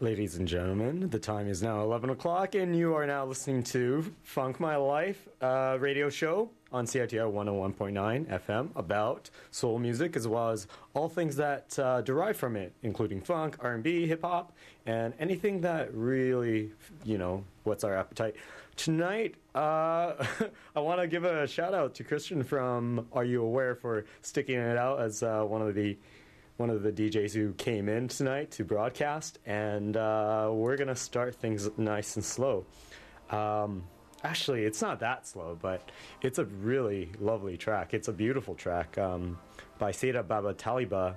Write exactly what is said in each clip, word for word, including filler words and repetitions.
Ladies and gentlemen, the time is now eleven o'clock, and you are now listening to Funk My Life uh, radio show on C I T R one oh one point nine F M about soul music, as well as all things that uh, derive from it, including funk, R and B, hip-hop, and anything that really, you know, what's our appetite. Tonight, uh, I want to give a shout-out to Christian from Are You Aware for sticking it out as uh, one of the one of the D Js who came in tonight to broadcast, and uh, we're going to start things nice and slow. Um, actually, it's not that slow, but it's a really lovely track. It's a beautiful track um, by Seda Baba Taliba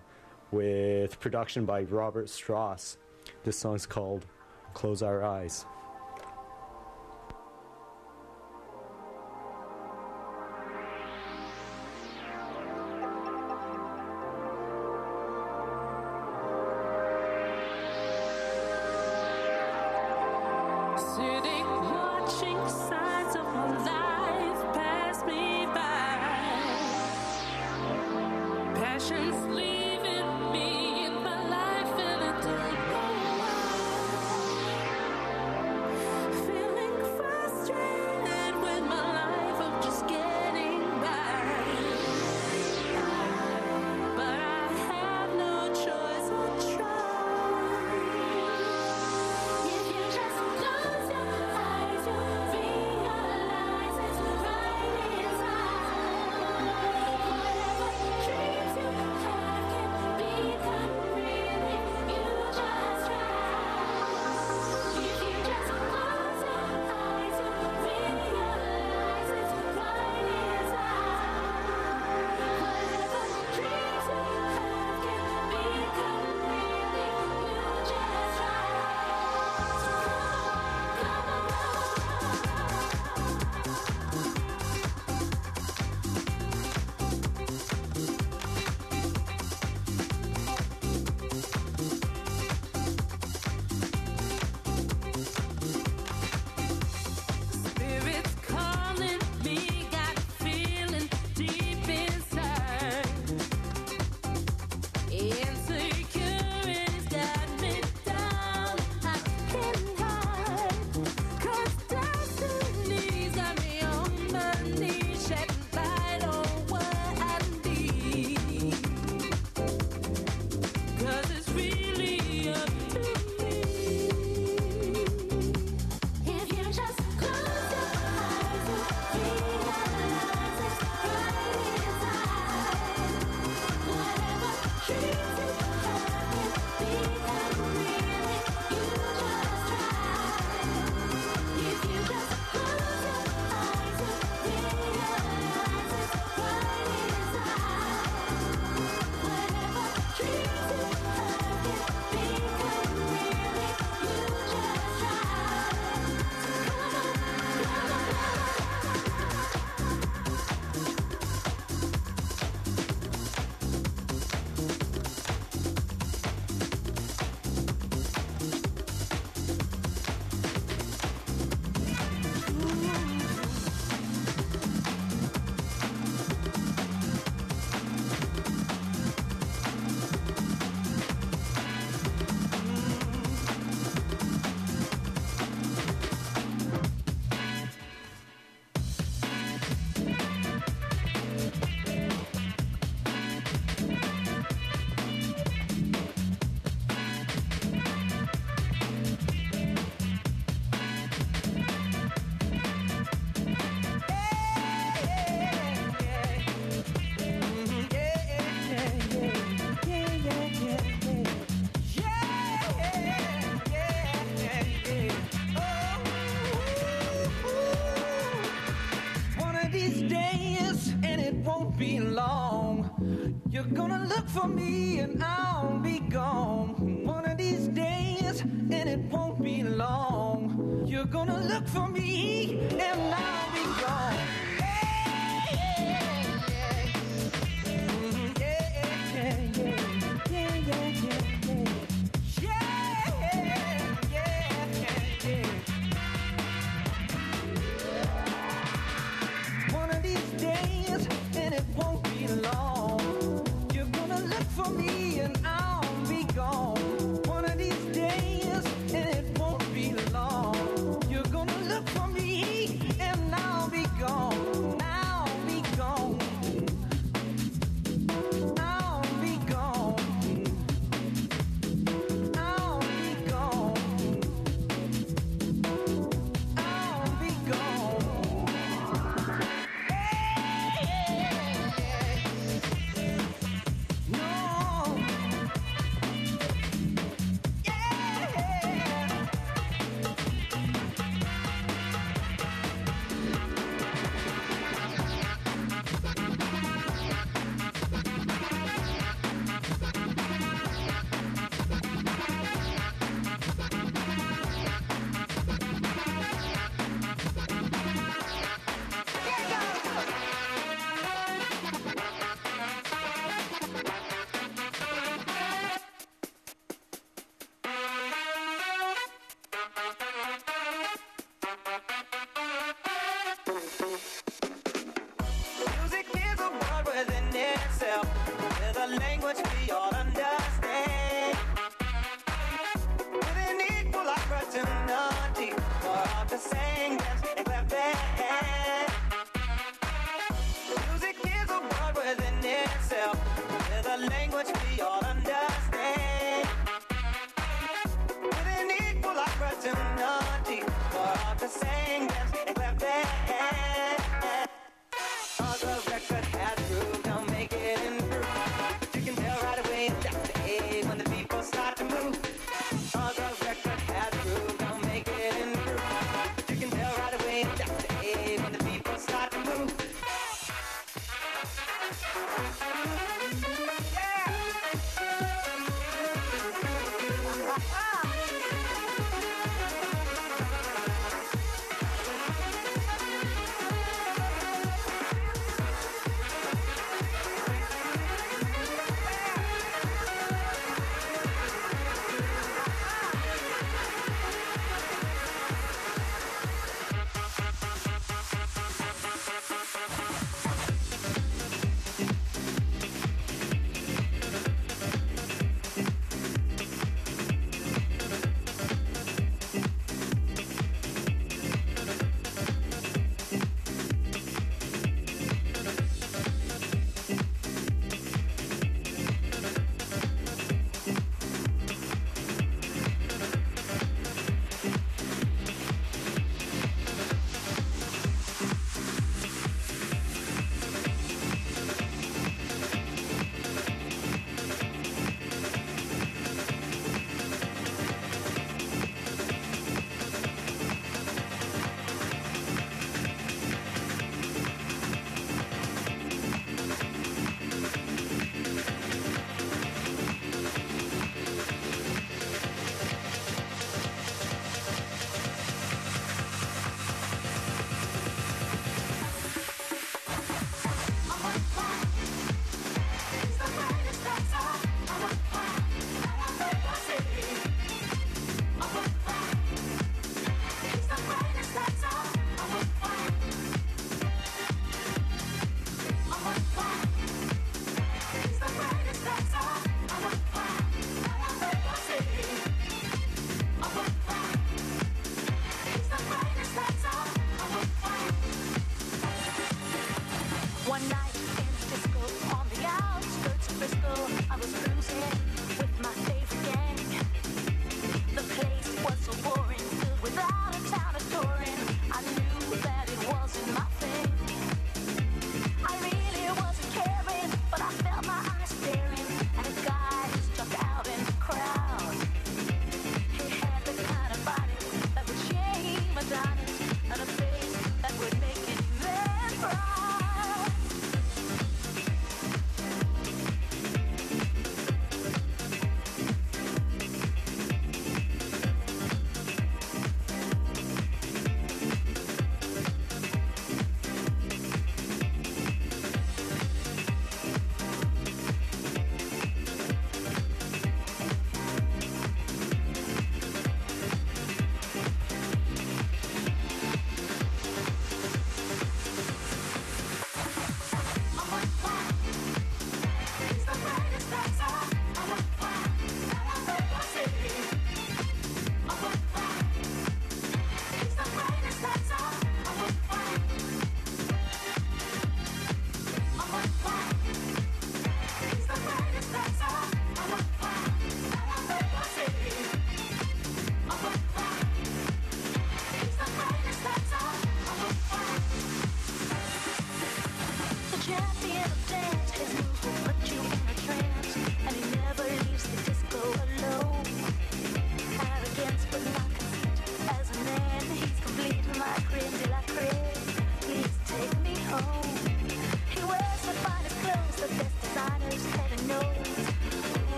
with production by Robert Strauss. This song's called Close Our Eyes. For me and I'll be gone. One of these days itself with a language we all understand. With an equal opportunity for all to sing, dance, and clap their hands. Music is a word within itself with a language we all understand. With an equal opportunity for all to sing, dance, and clap their hands. All the record has groove, don't make it improve. You can tell right away it's just the age when the people start to move. All the record has groove, don't make it improve. You can tell right away it's just the age when the people start to move.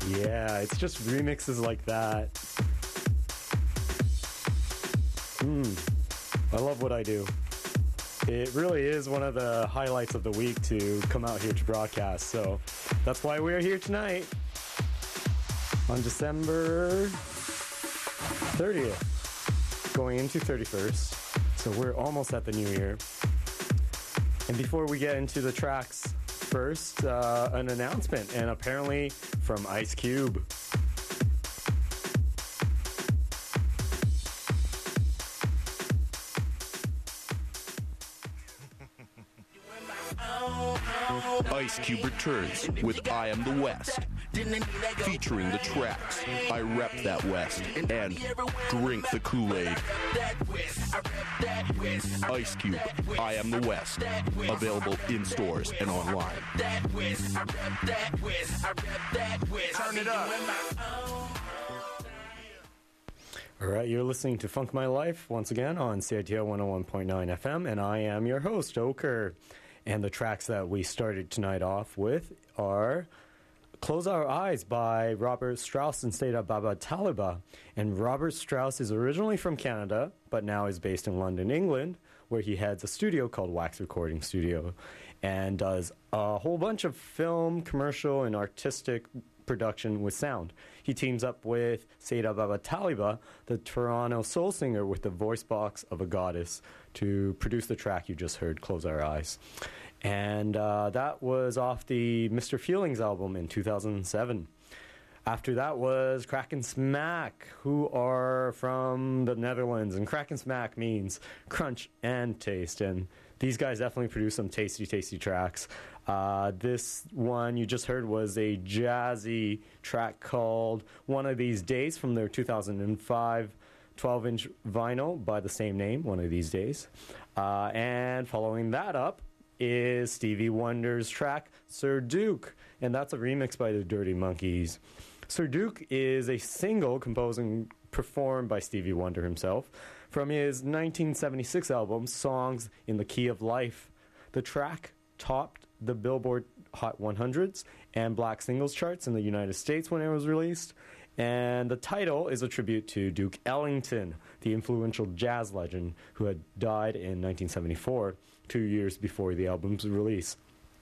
Yeah, it's just remixes like that. Mm, I love what I do. It really is one of the highlights of the week to come out here to broadcast. So that's why we're here tonight on December thirtieth, going into thirty-first. So we're almost at the new year. And before we get into the tracks, first, uh, an announcement, and apparently from Ice Cube. Ice Cube returns with I Am the West, featuring the tracks I Rep That West and Drink the Kool-Aid. Ice Cube, I Am the West, available in stores and online. Turn it up. All right, you're listening to Funk My Life once again on C I T R one oh one point nine F M, and I am your host, Oker. And the tracks that we started tonight off with are Close Our Eyes by Robert Strauss and Seda Baba Taliba. And Robert Strauss is originally from Canada, but now is based in London, England, where he heads a studio called Wax Recording Studio and does a whole bunch of film, commercial, and artistic production with sound. He teams up with Seda Baba Taliba, the Toronto soul singer with the voice box of a goddess, to produce the track you just heard, Close Our Eyes. And uh, that was off the Mister Feelings album in two thousand seven. After that was Crack and Smack, who are from the Netherlands. And Crack and Smack means crunch and taste. And these guys definitely produce some tasty, tasty tracks. Uh, this one you just heard was a jazzy track called One of These Days from their two thousand five twelve-inch vinyl by the same name, One of These Days. Uh, and following that up is Stevie Wonder's track, Sir Duke, and that's a remix by the Dirty Monkeys. Sir Duke is a single composed and performed by Stevie Wonder himself from his nineteen seventy-six album, Songs in the Key of Life. The track topped the Billboard Hot one hundreds and Black Singles charts in the United States when it was released. And the title is a tribute to Duke Ellington, the influential jazz legend who had died in nineteen seventy-four, two years before the album's release.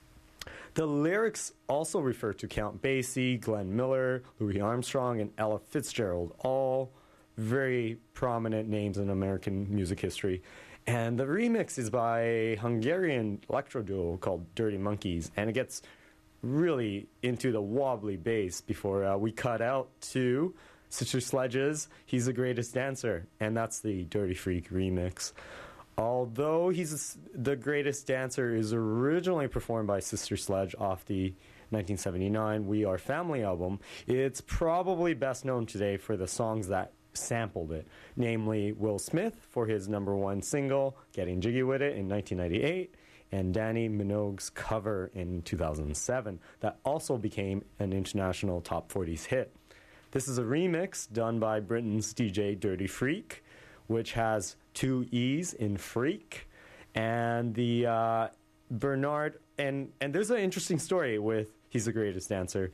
The lyrics also refer to Count Basie, Glenn Miller, Louis Armstrong, and Ella Fitzgerald, all very prominent names in American music history. And the remix is by a Hungarian electro duo called Dirty Monkeys, and it gets really into the wobbly bass before uh, we cut out to Sister Sledge's He's the Greatest Dancer, and that's the Dirty Freak remix. Although he's the Greatest Dancer is originally performed by Sister Sledge off the nineteen seventy-nine We Are Family album, it's probably best known today for the songs that sampled it, namely Will Smith for his number one single, Getting Jiggy With It, in nineteen ninety-eight, and Danny Minogue's cover in two thousand seven that also became an international top forties hit. This is a remix done by Britain's D J Dirty Freak, which has two E's in freak, and the uh, Bernard, and, and there's an interesting story with He's the Greatest Dancer.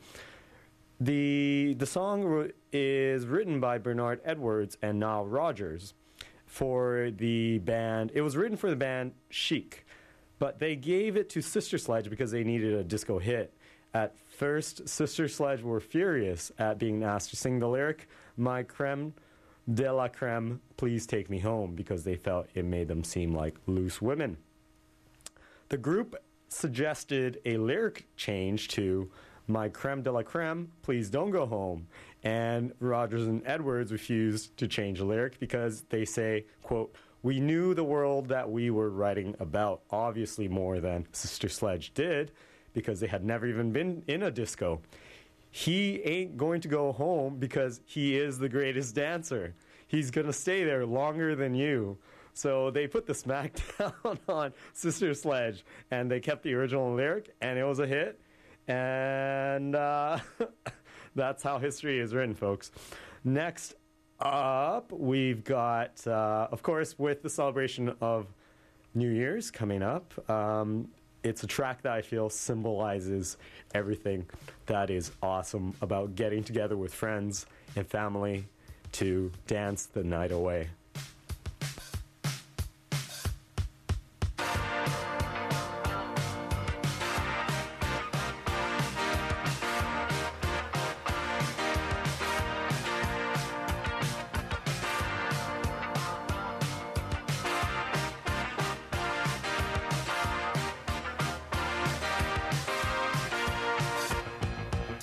The, the song is written by Bernard Edwards and Nile Rodgers for the band. It was written for the band Chic, but they gave it to Sister Sledge because they needed a disco hit. At first, Sister Sledge were furious at being asked to sing the lyric, My creme de la creme, please take me home, because they felt it made them seem like loose women. The group suggested a lyric change to My creme de la creme, please don't go home. And Rodgers and Edwards refused to change the lyric because they say, quote, we knew the world that we were writing about, obviously more than Sister Sledge did, because they had never even been in a disco. He ain't going to go home because he is the greatest dancer. He's going to stay there longer than you. So they put the smack down on Sister Sledge, and they kept the original lyric, and it was a hit. And uh, that's how history is written, folks. Next up, we've got, uh, of course, with the celebration of New Year's coming up, um, it's a track that I feel symbolizes everything that is awesome about getting together with friends and family to dance the night away.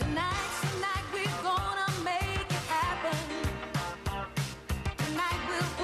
Tonight's the night we're gonna make it happen. Tonight we'll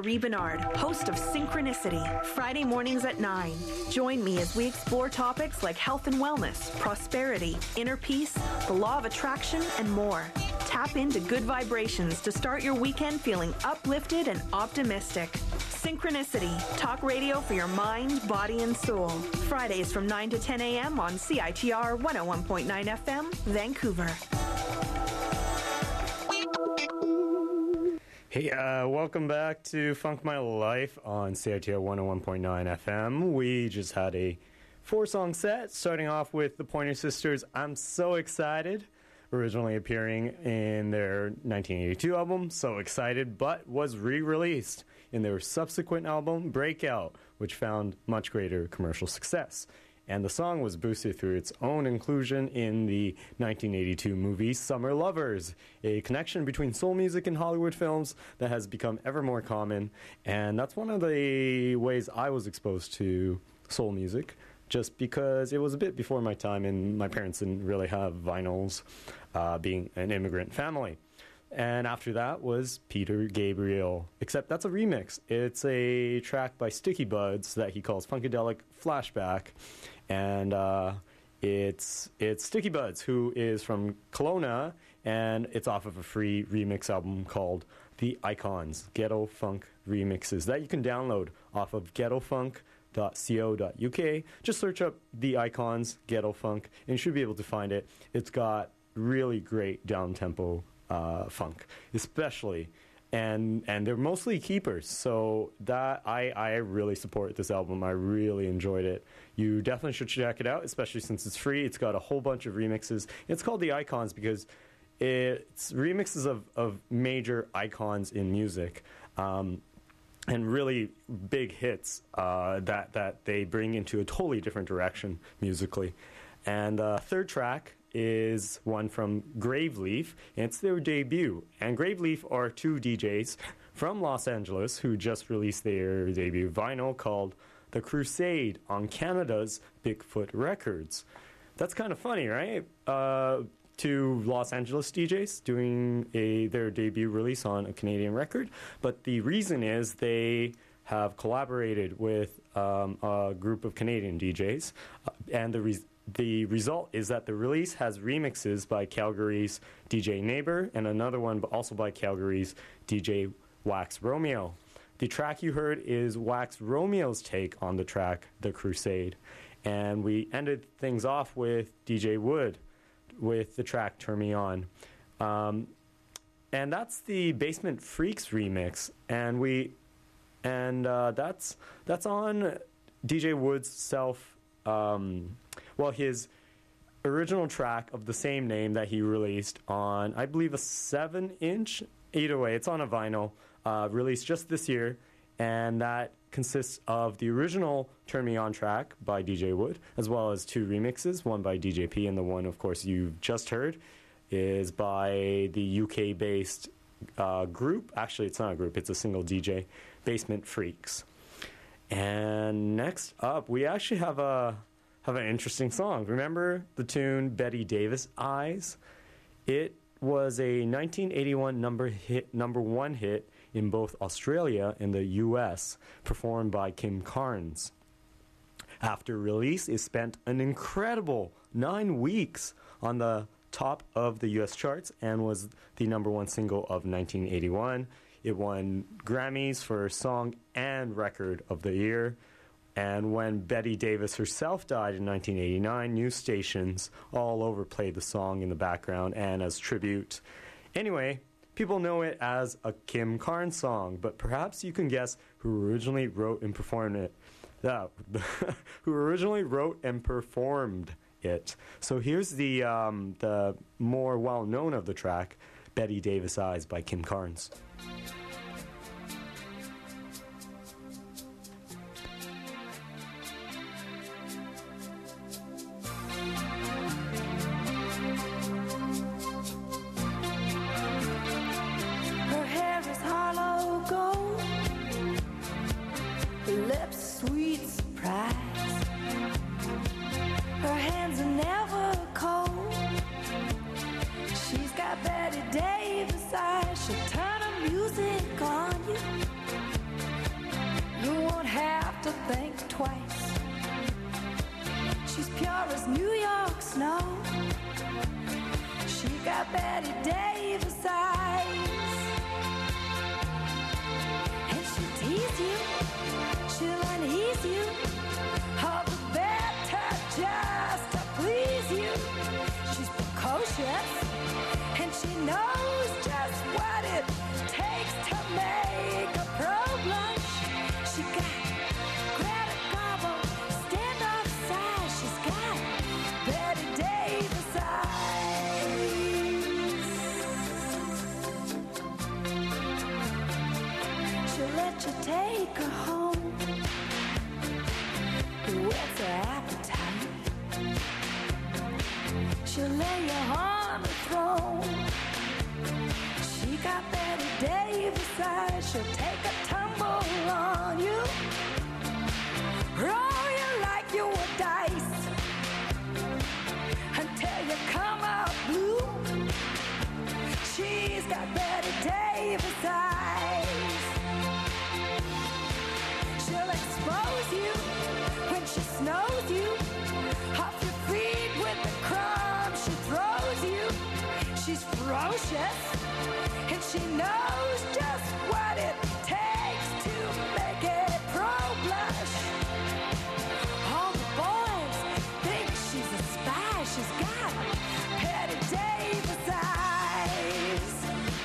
Marie Bernard, host of Synchronicity, Friday mornings at nine. Join me as we explore topics like health and wellness, prosperity, inner peace, the law of attraction, and more. Tap into good vibrations to start your weekend feeling uplifted and optimistic. Synchronicity, talk radio for your mind, body, and soul. Fridays from nine to ten a.m. on C I T R one oh one point nine F M, Vancouver. Hey, uh, welcome back to Funk My Life on C I T R one oh one point nine F M. We just had a four-song set, starting off with the Pointer Sisters, I'm So Excited, originally appearing in their nineteen eighty-two album, So Excited, but was re-released in their subsequent album, Breakout, which found much greater commercial success. And the song was boosted through its own inclusion in the nineteen eighty-two movie Summer Lovers, a connection between soul music and Hollywood films that has become ever more common. And that's one of the ways I was exposed to soul music, just because it was a bit before my time and my parents didn't really have vinyls, uh, being an immigrant family. And after that was Peter Gabriel, except that's a remix. It's a track by Sticky Buds that he calls Funkadelic Flashback. And uh, it's it's Sticky Buds, who is from Kelowna, and it's off of a free remix album called The Icons, Ghetto Funk Remixes, that you can download off of ghetto funk dot co dot u k. Just search up The Icons, Ghetto Funk, and you should be able to find it. It's got really great down-tempo uh, funk, especially. And and they're mostly keepers, so that I, I really support this album. I really enjoyed it. You definitely should check it out, especially since it's free. It's got a whole bunch of remixes. It's called The Icons because it's remixes of, of major icons in music, um, and really big hits uh, that, that they bring into a totally different direction musically. And the uh, third track is one from Graveleaf, and it's their debut. And Graveleaf are two D Js from Los Angeles who just released their debut vinyl called The Crusade on Canada's Bigfoot Records. That's kind of funny, right? Uh, two Los Angeles D Js doing a their debut release on a Canadian record, but the reason is they have collaborated with um, a group of Canadian D Js, uh, and the reason The result is that the release has remixes by Calgary's D J Neighbor and another one but also by Calgary's D J Wax Romeo. The track you heard is Wax Romeo's take on the track The Crusade. And we ended things off with D J Wood with the track Turn Me On. Um, and that's the Basement Freaks remix. And we and uh, that's that's on D J Wood's self um, well, his original track of the same name that he released on, I believe, a seven inch. Either way, it's on a vinyl, uh, released just this year, and that consists of the original Turn Me On track by D J Wood, as well as two remixes, one by D J P, and the one, of course, you've just heard is by the U K-based uh, group. Actually, it's not a group, it's a single D J, Basement Freaks. And next up, we actually have a... have an interesting song. Remember the tune Betty Davis Eyes? It was a nineteen eighty-one number hit, number one hit in both Australia and the U S, performed by Kim Carnes. After release, it spent an incredible nine weeks on the top of the U S charts and was the number one single of nineteen eighty-one. It won Grammys for Song and Record of the Year. And when Betty Davis herself died in nineteen eighty-nine, news stations all over played the song in the background and as tribute. Anyway, people know it as a Kim Carnes song, but perhaps you can guess who originally wrote and performed it. Uh, who originally wrote and performed it. So here's the um, the more well-known of the track, Betty Davis Eyes by Kim Carnes. Lips, sweet surprise. Her hands are never cold. She's got Betty Davis eyes. She'll turn her music snow. She got Betty Davis eyes. And she'll tease you, she'll unease you, all the better just to please you. She's precocious, and she knows just what it takes to make a pro blush. She got Greta Garbo, standoff size. She's got Betty Davis eyes. She'll let you take her home. Whet's her appetite? She'll lay you on the throne. She got Betty Davis eyes. She'll take a tumble on you, roll you like you were dice, until you come out blue. She's got Betty Davis eyes. She'll expose you when she snows you, off your feet with the crumbs she throws you. She's ferocious, and she knows just what it takes to make it pro blush. All the boys think she's a spy. She's got Betty Davis eyes.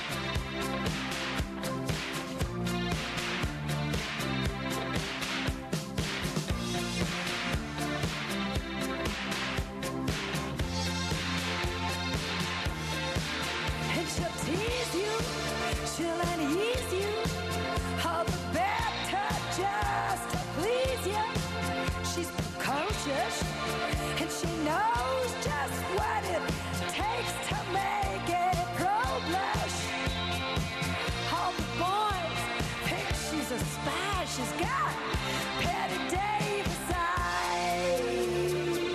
And she'll tease you, she'll unease you, all the better just to please you. She's precocious, and she knows just what it takes to make it pro blush. All the boys think she's a spy. She's got Betty Davis eyes.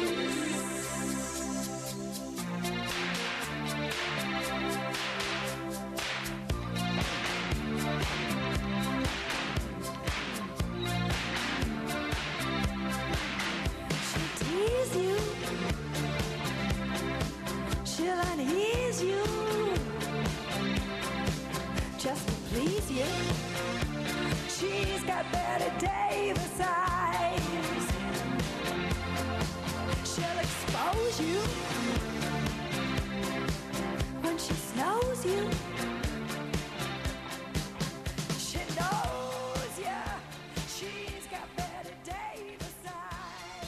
She'll tease you, she'll unease you, just to please you. She's got Betty Davis eyes. She'll expose you when she snows you. She knows ya. She's got Betty Davis eyes.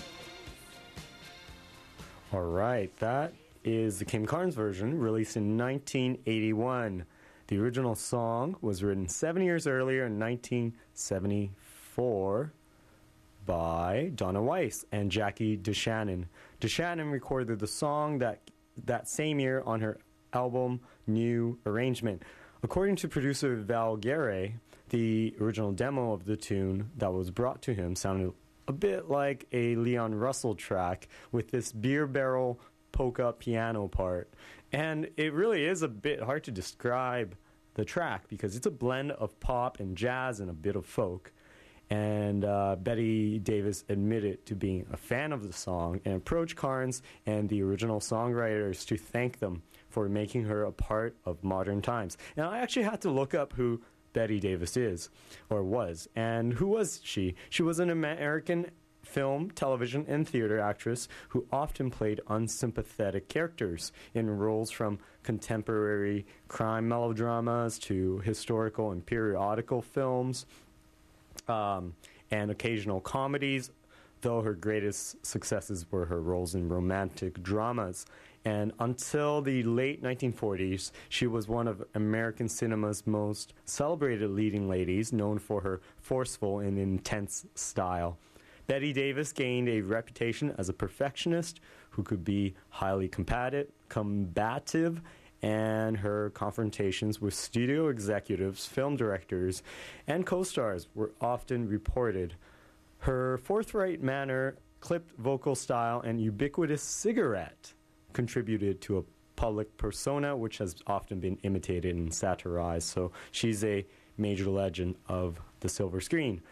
All right, that is the Kim Carnes version, released in nineteen eighty-one. The original song was written seven years earlier in nineteen seventy-four by Donna Weiss and Jackie DeShannon. DeShannon recorded the song that that same year on her album New Arrangement. According to producer Val Guerre, the original demo of the tune that was brought to him sounded a bit like a Leon Russell track with this beer barrel polka piano part. And it really is a bit hard to describe the track because it's a blend of pop and jazz and a bit of folk. And uh, Betty Davis admitted to being a fan of the song and approached Carnes and the original songwriters to thank them for making her a part of modern times. Now, I actually had to look up who Betty Davis is, or was. And who was she? She was an American film, television, and theater actress who often played unsympathetic characters in roles from contemporary crime melodramas to historical and periodical films, um, and occasional comedies, though her greatest successes were her roles in romantic dramas. And until the late nineteen forties, she was one of American cinema's most celebrated leading ladies, known for her forceful and intense style. Betty Davis gained a reputation as a perfectionist who could be highly combative, combative, and her confrontations with studio executives, film directors, and co-stars were often reported. Her forthright manner, clipped vocal style, and ubiquitous cigarette contributed to a public persona which has often been imitated and satirized. So she's a major legend of the silver screen.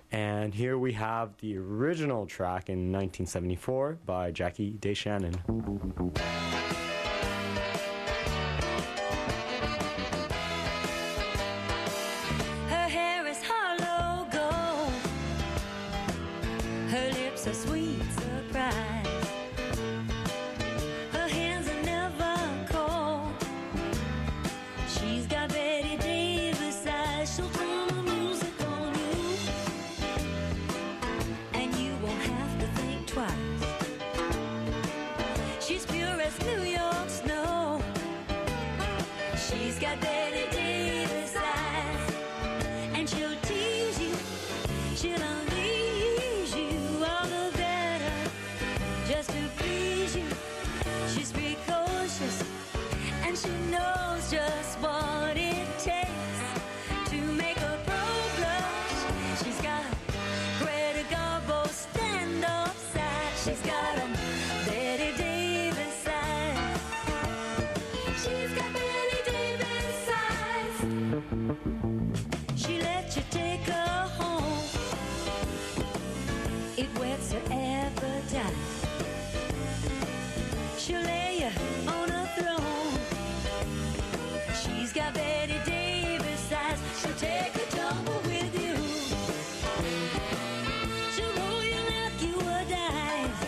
And here we have the original track in nineteen seventy-four by Jackie DeShannon. Her hair is hollow gold. Her lips are sweet surprise. Her hands are never cold. She's got Betty Davis eyes. She'll turn the music on you, and you won't have to think twice. She's pure as New York snow. She's got Betty Davis eyes, and she'll tease you. She'll unleash you all the better just to please you. She's precocious, and she knows just what it takes to make a pro blush. She's got Greta Garbo stand-up side. She's got a Betty Davis eyes. She's got Betty Davis eyes. She lets you take her home. It whets her appetite. She'll lay you on a throne. She's got Betty Davis eyes. She'll take a tumble with you. She'll roll you like you were dice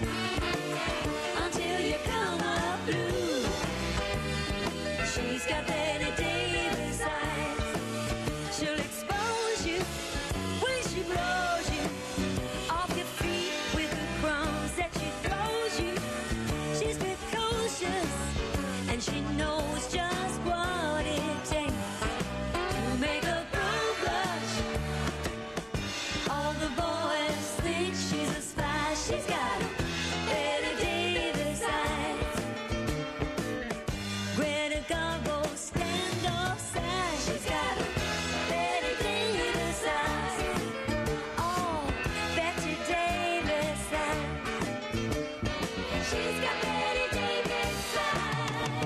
until you come up blue. She's got Betty Davis eyes. She'll expose you when she blows you off your feet with the crumbs that she throws you. She's precocious, and she knows just what it takes to make a girl blush. All the boys think she's a spy. She's got Betty Davis eyes. Greta Garbo stand-up side. She's got Betty Davis eyes. Oh, Betty Davis eyes. She's got Betty Davis eyes.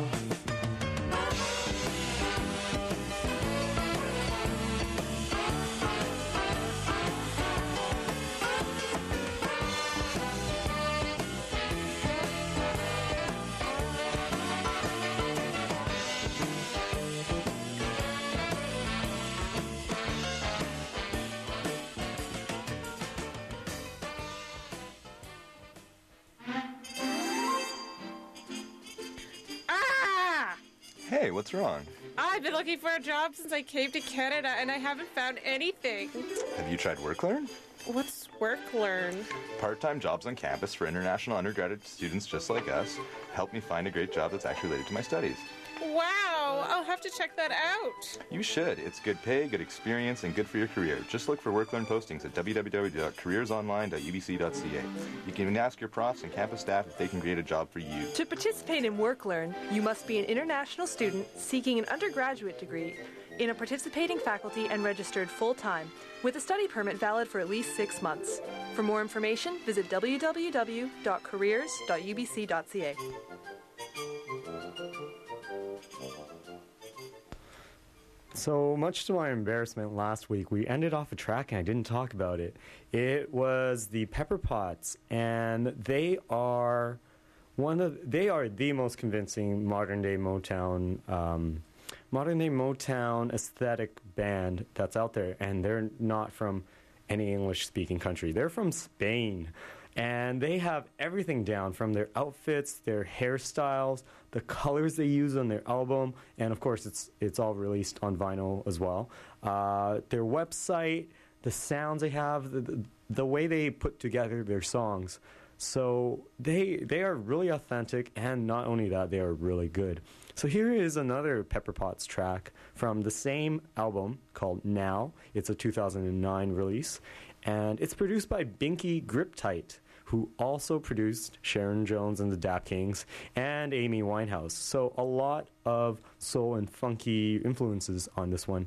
Ah! Hey, what's wrong? I've been looking for a job since I came to Canada, and I haven't found anything. Have you tried WorkLearn? What's WorkLearn? Part-time jobs on campus for international undergraduate students just like us. Help me find a great job that's actually related to my studies. Wow, I'll have to check that out. You should. It's good pay, good experience, and good for your career. Just look for WorkLearn postings at w w w dot careers online dot u b c dot c a. You can ask your profs and campus staff if they can create a job for you. To participate in WorkLearn, you must be an international student seeking an undergraduate degree in a participating faculty and registered full-time, with a study permit valid for at least six months. For more information, visit w w w dot careers dot u b c dot c a. So much to my embarrassment, last week we ended off a track and I didn't talk about it. It was the Pepper Pots, and they are one of they are the most convincing modern day Motown um, modern day Motown aesthetic band that's out there, and they're not from any English speaking country. They're from Spain. And they have everything down, from their outfits, their hairstyles, the colors they use on their album, and of course it's it's all released on vinyl as well. Uh, their website, the sounds they have, the, the, the way they put together their songs. So they they are really authentic, and not only that, they are really good. So here is another Pepper Potts track from the same album called Now. It's a two thousand nine release, and it's produced by Binky Griptite, who also produced Sharon Jones and the Dap Kings and Amy Winehouse. So a lot of soul and funky influences on this one.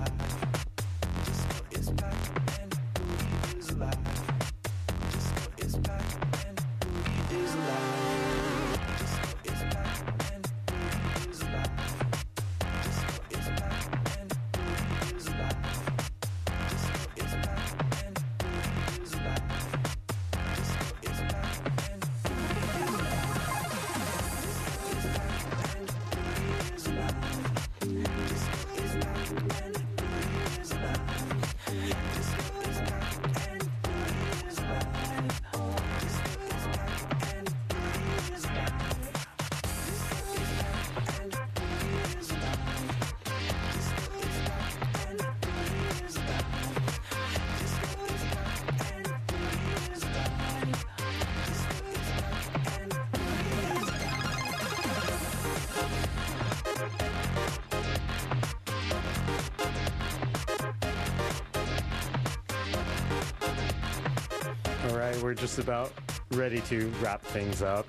All right, we're just about ready to wrap things up.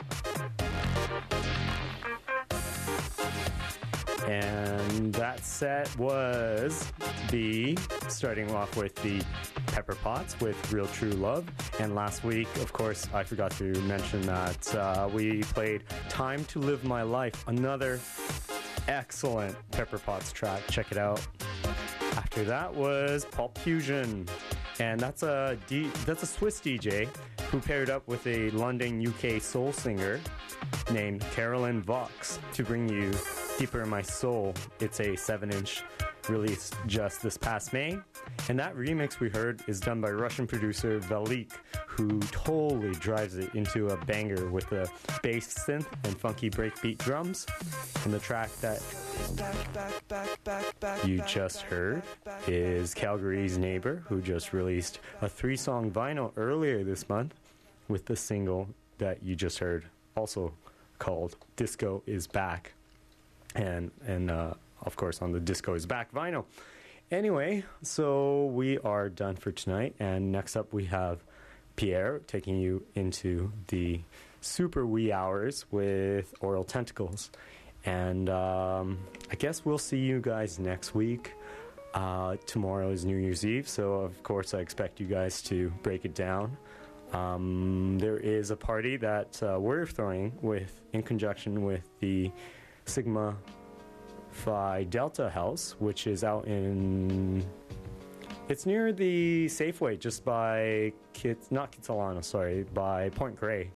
And that set was the, starting off with the Pepper Potts with Real True Love. And last week, of course, I forgot to mention that uh, we played Time to Live My Life, another excellent Pepper Potts track. Check it out. After that was Pulp Fusion. And that's a, D- that's a Swiss D J who paired up with a London, U K soul singer named Carolyn Vox to bring you Deeper in My Soul. It's a seven inch released just this past May. And that remix we heard is done by Russian producer Velik, who totally drives it into a banger with the bass synth and funky breakbeat drums. And the track that you just heard is Calgary's Neighbor, who just released a three-song vinyl earlier this month with the single that you just heard, also called Disco Is Back. And, and uh, of course, on the Disco Is Back vinyl. Anyway, so we are done for tonight, and next up we have Pierre taking you into the super wee hours with Oral Tentacles. And um, I guess we'll see you guys next week. Uh, tomorrow is New Year's Eve, so of course I expect you guys to break it down. Um, there is a party that uh, we're throwing with, in conjunction with the Sigma Phi Delta House, which is out in, it's near the Safeway, just by Kits, not Kitsilano, sorry, by Point Grey.